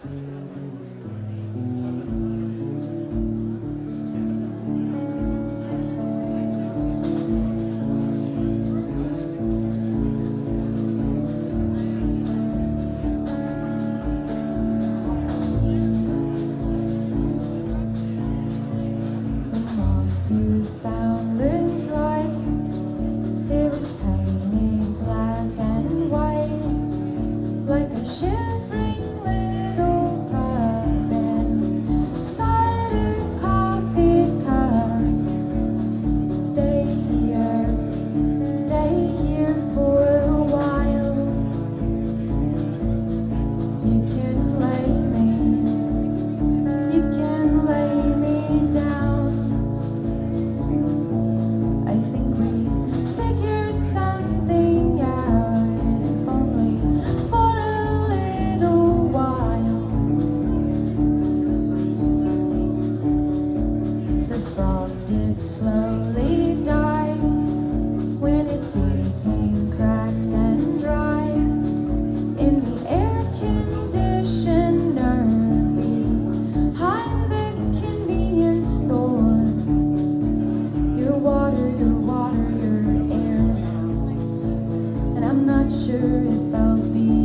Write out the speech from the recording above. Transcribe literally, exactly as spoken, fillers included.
You found looked like it was painted black and white, like a shivering little puppet inside a coffee cup. Stay here, stay here for a while. You can lay me, you can lay me down. Did slowly die when it became cracked and dry in the air conditioner behind the convenience store. Your water, your water, your air now, and I'm not sure if I'll be